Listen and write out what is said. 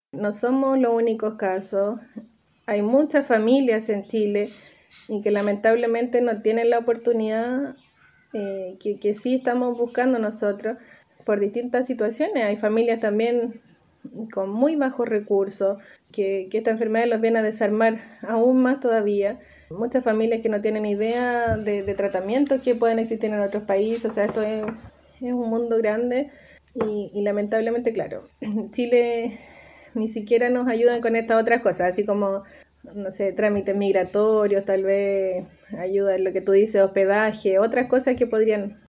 No somos los únicos casos. Hay muchas familias en Chile y que lamentablemente no tienen la oportunidad que sí estamos buscando nosotros por distintas situaciones. Hay familias también con muy bajos recursos que esta enfermedad los viene a desarmar aún más todavía. Muchas familias que no tienen idea de tratamientos que pueden existir en otros países. O sea, esto es un mundo grande y lamentablemente, claro, Chile ni siquiera nos ayudan con estas otras cosas, así como, no sé, trámites migratorios, tal vez ayuda en lo que tú dices, hospedaje, otras cosas que podrían